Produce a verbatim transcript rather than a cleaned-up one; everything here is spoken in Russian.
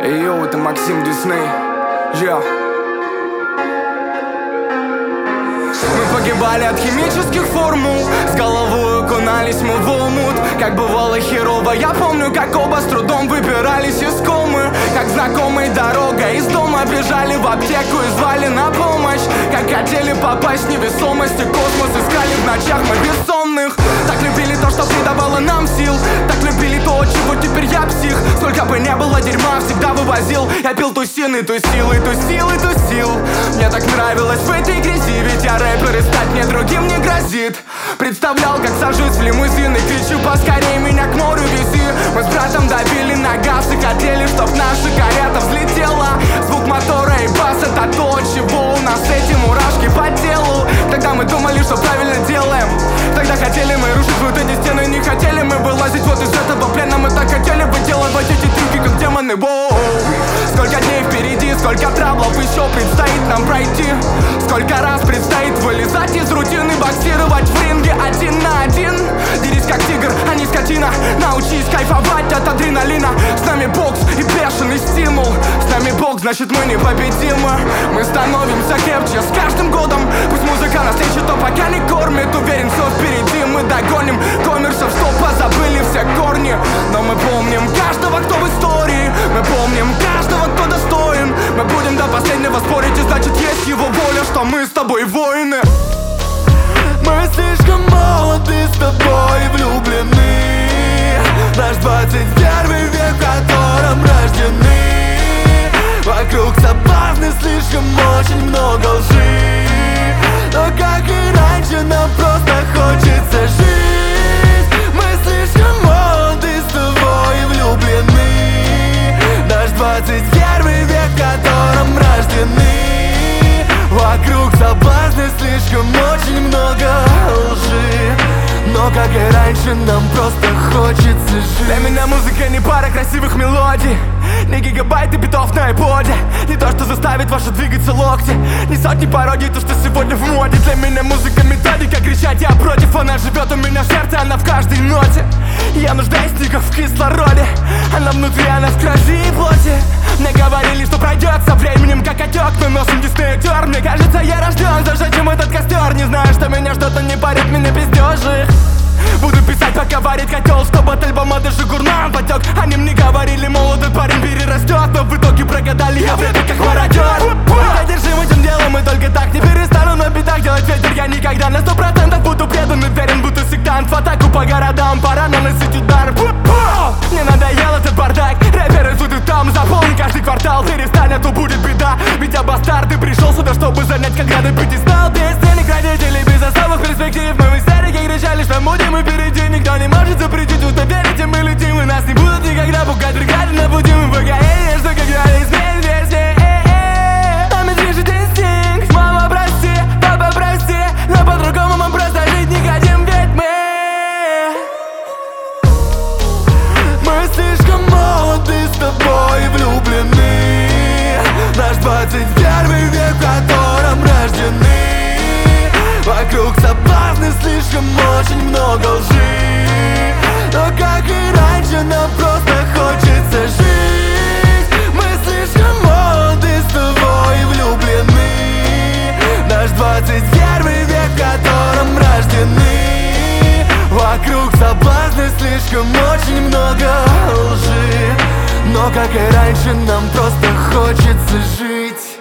Эй, йоу, это Максим Дисней. Йо. Мы погибали от химических формул, с головой окунались мы в омут. Как бывало херово, я помню, как оба с трудом выбирались из комы. Как знакомой дорога из дома бежали в аптеку и звали на помощь. Как хотели попасть в невесомость и космос, искали в ночах мы бессонных. Так любили то, что придавало нам сил, так любили то, от чего теперь я псих. Сколько бы не было дерьма, всегда вывозил. Я пил тусин и тусил, и тусил, и тусил. Мне так нравилось в этой грязи, ведь я рэпер и стать мне другим не грозит. Представлял, как сажусь в лимузин и кричу: поскорей меня к морю вези. Мы с братом давили на газ и хотели, чтоб наша карета взлетела. Звук мотора и бас — это то, от чего у нас эти мурашки по телу. Тогда мы думали, что правильно делаем. Тогда хотели мы рушить вот эти стены, не хотели мы вылазить вот из этого плена. Мы так хотели бы делать эти трюки, как демоны. Воу. Сколько дней впереди, сколько траблов еще предстоит нам пройти. Сколько раз предстоит вылезать из рутины, боксировать в ринге один на один. Дерись как тигр, а не скотина. Научись кайфовать от адреналина. С нами бокс и бешеный стимул. С нами бокс, значит мы непобедимы. Мы становимся крепче с каждым годом. Пусть музыка нас лечит, но пока не кормит. Уверен, все впереди, мы догоним коммерсов, что позабыли все корни. Но мы помним каждого, кто в истории. Мы помним каждого, кто достоин. Мы будем до последнего спорить, и значит есть его воля, что мы с тобой воины. Мы слишком молоды, с тобой влюблены. Наш двадцать первый век, в котором рождены. Вокруг соблазны, слишком очень много лжи. Но как и раньше, нам просто хочется жить. Мы слишком молоды, с тобой влюблены. Наш двадцать первый век, в котором рождены. Вокруг соблазны, слишком очень много лжи. Но как и раньше, нам просто хочется жить. Для меня музыка не пара красивых мелодий, не гигабайты битов на айподе, не то, что заставит ваши двигаться локти, не сотни пародий, то, что сегодня в моде. Для меня музыка методика, кричать я против. Она живет у меня в сердце, она в каждой ноте. Я нуждаюсь в них, в кислороде. Она внутри, она в крови и плоти. Мне говорили, что пройдет со временем, как отек, но носом Дисней тер. Мне кажется, я рожден зажечь им этот костер. Не знаю, что меня что-то не парит, меня пиздежи. Буду писать, пока варит котел, чтобы от альбома даже гурман потек. Они мне говорили, молодой парень перерастет, но в итоге прогадали, я в рэпе как мародер. Одержим этим делом и только так не перестану на битах делать ветер. Я никогда на сто процентов буду предан, уверен, будто сектант. В атаку по городам, пора наносить удар. Мне надоел этот бардак, рэперы тут и там. Заполни каждый квартал, перестань, а то будет беда. Ведь я бастард, ты пришел сюда, чтобы занять как грады пятистал. Без денег родителей, без особых перспектив. Мы в истерике кричали, что будем и впереди. Никто не может запретить, тут верите, мы летим. И нас не будут никогда пугать, бригады на пути. Мы покорение, что когда изменит версии. Нами движет инстинкт. Мама, прости, папа, прости, но по-другому мы просто жить не хотим, ведь мы Мы слишком молоды, с тобой влюблены. Наш двадцать первый век, в котором рождены. Вокруг соблазны, слишком очень много лжи. Но как и раньше, нам просто хочется жить. Мы слишком молоды, с тобой влюблены. Наш двадцать первый век, в котором рождены. Вокруг соблазны, слишком очень много лжи. Но как и раньше, нам просто хочется жить.